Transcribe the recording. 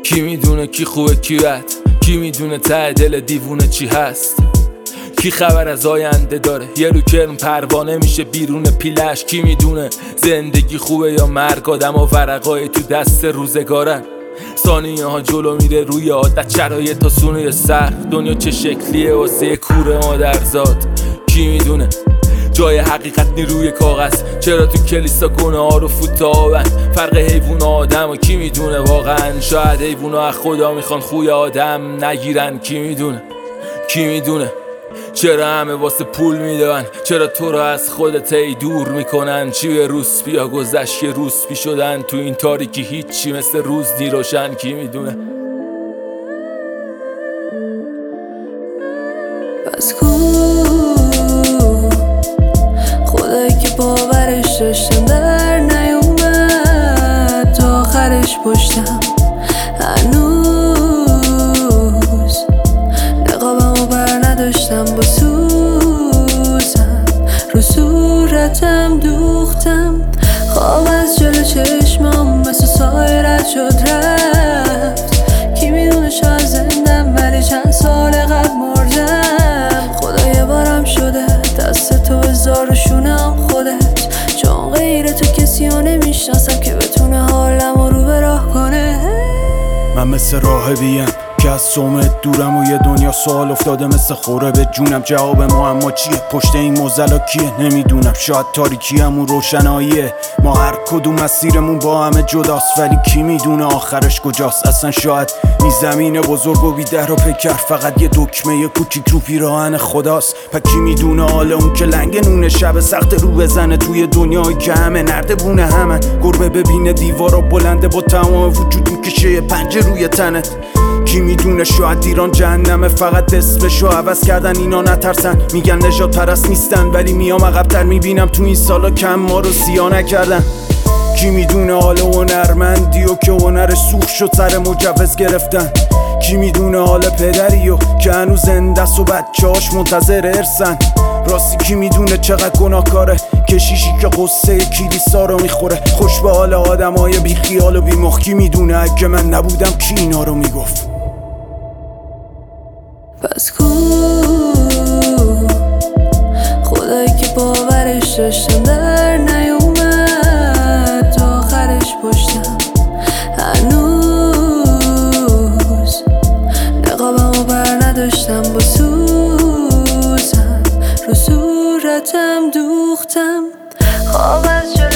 کی میدونه کی خوبه کی بد، کی میدونه ته دل دیوونه چی هست، کی خبر از آینده داره، یه رو کرم پروانه میشه بیرون پیلش، کی میدونه زندگی خوبه یا مرگ، آدم و ورقای تو دست روزگارن، ثانیه ها جلو میره روی عادت، شرایط تا سونه سخت، دنیا چه شکلیه واسه کوره مادرزاد، کی میدونه جای حقیقت نیروی کاغذ، چرا تو کلیسا گناه ها رو فوت آبن، فرق حیوان و آدم و کی میدونه واقعا، شاید حیوان ها از خدا میخوان خوی آدم نگیرن، کی میدونه کی میدونه چرا همه واسه پول میدون، چرا تو رو از خودت ای دور میکنن، چی به روسپیا گذشت که روسپی شدن، تو این تاریکی هیچی مثل روز نی روشن، کی میدونه. پس کو خدایی که باورش داشتم در نیومد تا آخرش پشتم، هنوز نقابمو بر نداشتم با سوزم، رو صورتم دوختم، خواب از جلو چشمام مثل سایه رد شد رفت، کی میدونه شاید زندم ولی چند سال قبل مردم، خدا یه بارم شده دست تو بذار و شونم خودت، چون غیر تو کسی رو نمیشناسم که بتونه حالمو رو به راه کنه. من مثل راهبیم که از سومت دورم و یه دنیا سوال افتاده مثل خوره به جونم، جواب معما چیه پشت این موزلا کیه نمیدونم، شاید تاریکی همون روشناییه، ما هر کدوم مسیرمون با همه جداست، ولی کی میدونه آخرش کجاست، اصلا شاید این زمین بزرگ و بی در و پیکر فقط یه دکمه کوچیک رو پیراهن خداست، پس کی میدونه حال اون که لنگ نونه شب سخت رو بزنه توی دنیایی که همه نردبونه همه گربه ببینه دیوارا بلنده با تمام وجود میکشه یه پنجه روی تنت، کی میدونه شاید ایران جهنمه فقط اسمشو عوض کردن اینا نترسن، میگن نجات پرست نیستن ولی میام عقب‌تر میبینم تو این سالا کم ما رو سیا نکردن، کی میدونه حال هنرمندی و که هنرش سوخت شد سر مجوز گرفتن، کی میدونه حال پدریو که هنوز زنده است و بچه‌هاش منتظر ارثن، راستی کی میدونه چقدر گناهکاره کشیشی که قصه کلیسا رو میخوره، خوش به حال آدمای بی خیال و بی مخ، کی میدونه اگه من نبودم کی اینا رو میگفت. پس کو خدایی که باورش داشتم در نیومد تا آخرش پشتم، هنوز نقابمو بر نداشتم با سوزم، رو صورتم دوختم، خواب از